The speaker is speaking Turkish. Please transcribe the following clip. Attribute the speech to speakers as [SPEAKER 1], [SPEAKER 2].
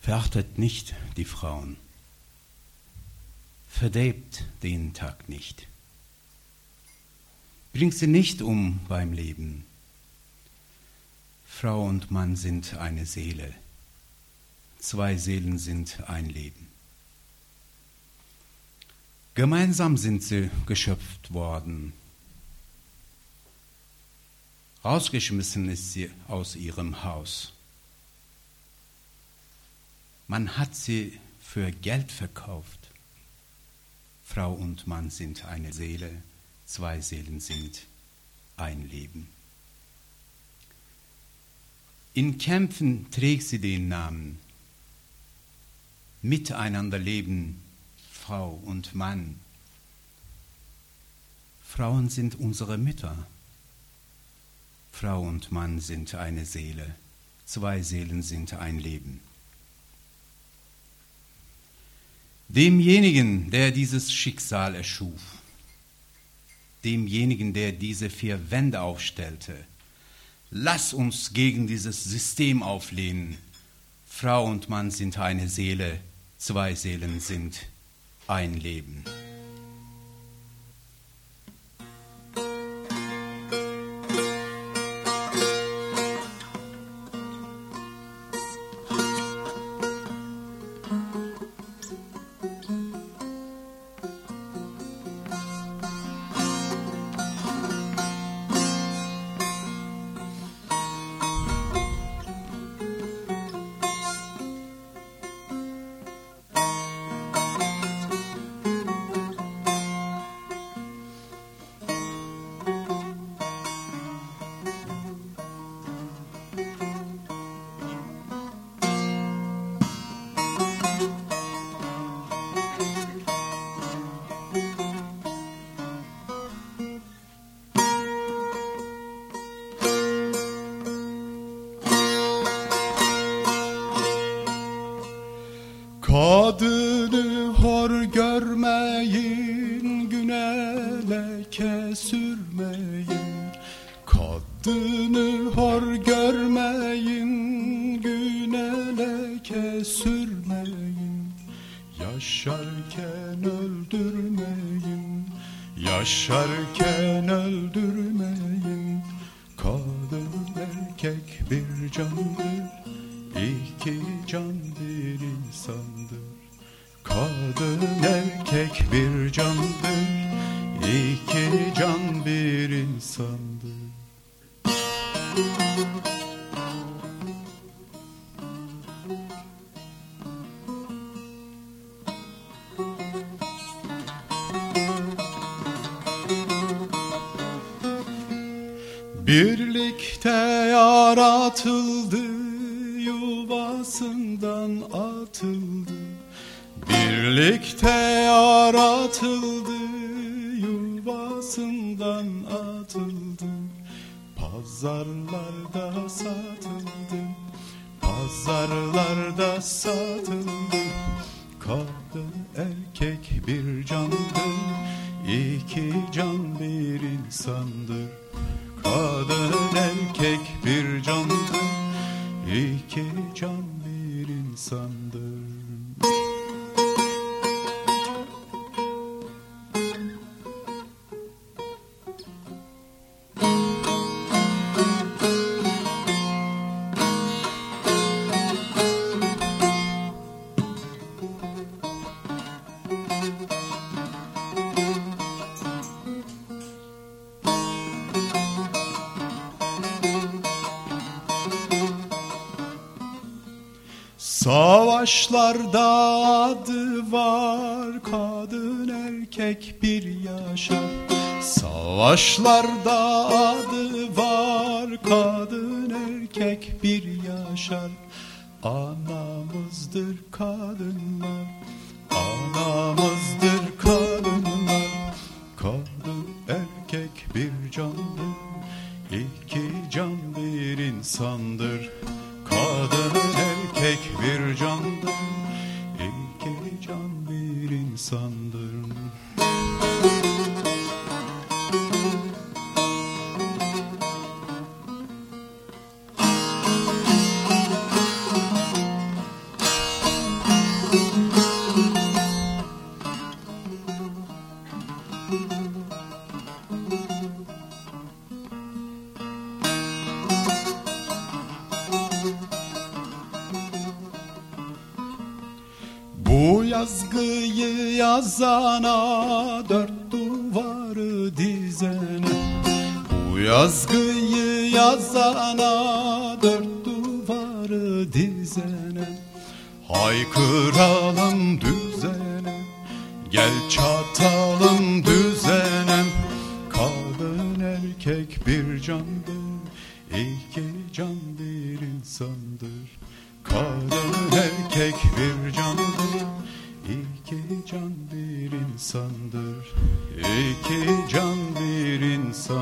[SPEAKER 1] Verachtet nicht die Frauen, verderbt den Tag nicht, bringt sie nicht um beim Leben. Frau und Mann sind eine Seele, zwei Seelen sind ein Leben. Gemeinsam sind sie geschöpft worden. Rausgeschmissen ist sie aus ihrem Haus. Man hat sie für Geld verkauft. Frau und Mann sind eine Seele, zwei Seelen sind ein Leben. In Kämpfen trägt sie den Namen. Miteinander leben Frau und Mann. Frauen sind unsere Mütter. Frau und Mann sind eine Seele, zwei Seelen sind ein Leben. Demjenigen, der dieses Schicksal erschuf, demjenigen, der diese vier Wände aufstellte, lass uns gegen dieses System auflehnen. Frau und Mann sind eine Seele, zwei Seelen sind ein Leben.
[SPEAKER 2] Kadını hor görmeyin, güne leke sürmeyin. Kadını hor görmeyin, güne leke sürmeyin. Yaşarken öldürmeyin, yaşarken öldürmeyin. Kadın erkek bir candır, İki can bir insandır. Kadın erkek bir candır, iki can bir insandır. Birlikte yaratıldı, yuvasından atıldı. Birlikte yaratıldı, yuvasından atıldı. Pazarlarda satıldı, pazarlarda satıldı. Kadın erkek bir candır, iki can bir insandır. Kadın erkek bir candır, İki can bir insandır. Savaşlarda adı var, kadın erkek bir yaşar. Savaşlarda adı var, kadın erkek bir yaşar. Anamızdır kadınlar, anamızdır kadınlar. Kadın erkek bir candır, iki can bir insandır. Kadın erkek bir candır, iki can bir insandır. yazgıyı yazana, dört duvarı dizene. Bu yazgıyı yazana, dört duvarı dizene. Haykıralım düzene, gel çatalım düzenem. Kadın erkek bir candır, iki can bir insandır. Kadın erkek bir candır, iki can bir insandır. İki can bir insan.